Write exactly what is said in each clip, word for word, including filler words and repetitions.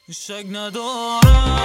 شک ندارم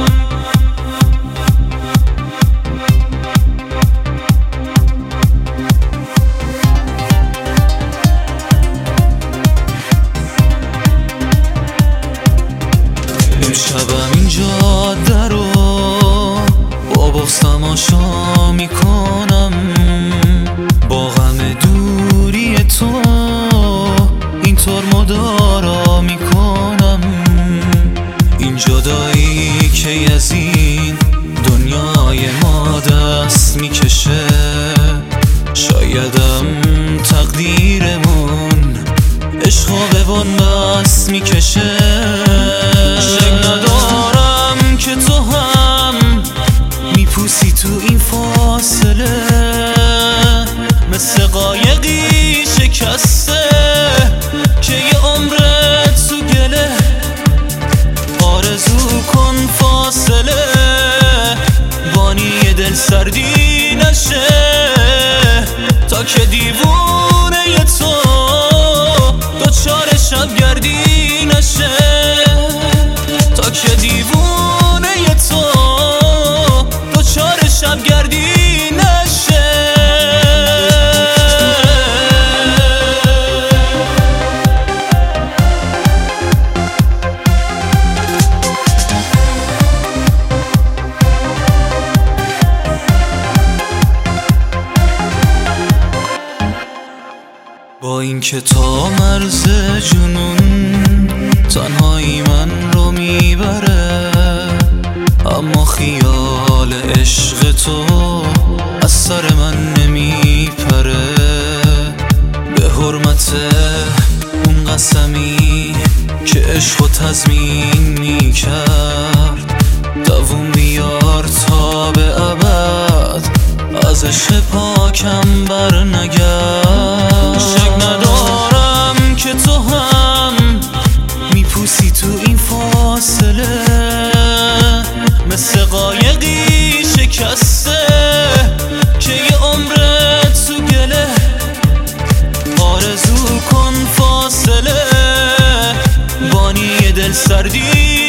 امشبم این جاده رو با بغض تماشا میکنم، با غم دوری تو اینطور مدارا میکنم. این جدایی که از این دنیای ما دست میکشه، شایدم تقدیرمون عشق به بنبست میکشه. شک ندارم که تو هم میپوسی تو این فاصله، مثل قایقی شکسته که یه عمرت تو گله. آرزو کن فاصله بانی دل سردی نشه، تا که دیوونه تو دوچار شبگردی نشه، تا که دیوونه تو دوچار شبگردی نشه. با اینکه تا مرز جنون تنهایی من رو میبره، اما خیال عشق تو از سر من نمیپره. به حرمت اون قسمی که عشق و تضمین میکرد، دووم بیار تا به ابد از عشق پاکم بر نگرد. شک ندارم که تو هم میپوسی تو این فاصله، مثل قایقی شکسته که یه عمرت تو گله. آرزو کن فاصله بانی دل سردی